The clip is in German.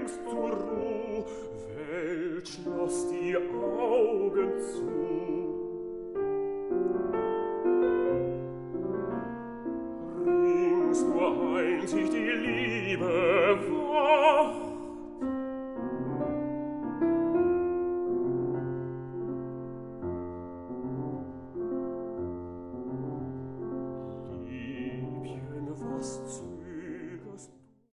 einst zur Ruh, Welt schloss die Augen zu. Rings nur einzig die Liebe